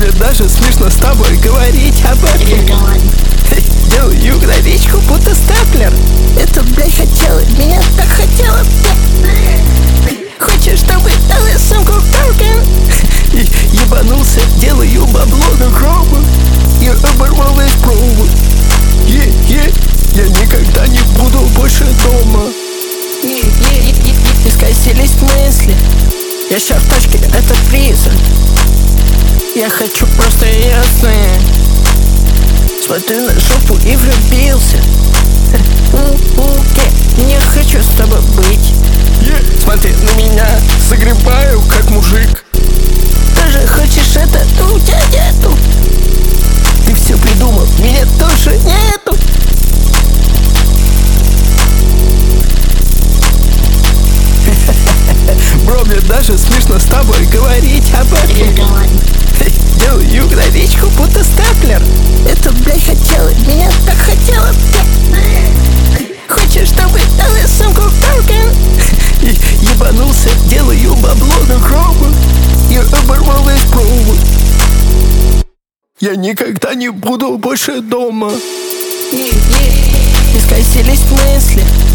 мне даже смешно с тобой говорить об этом. Делаю гравичку, будто степлер. Это, блядь, хотела, меня так хотела. Хочешь, чтобы дал я сумку в Торкен? Ебанулся, делаю бабло на гробу. Я оборвал весь провод. Я никогда не буду больше дома. Исказились мысли. Я ща в тачке, это призрак. Я хочу просто ясное. Смотрю на жопу и влюбился. Не хочу с тобой быть. Смотри на меня, согребаю как мужик. Тоже хочешь это, то у тебя нету. Ты все придумал, меня тоже нету. Бро, мне даже смешно с тобой говорить об этом. Делаю гравичку, будто степлер. Это, блядь, хотела, меня так хотела. Хочешь, чтобы дал я сумку в Торкен? Ебанулся, делаю бабло на гробу. Я оборвал весь провод. Я никогда не буду больше дома. Исказились мысли.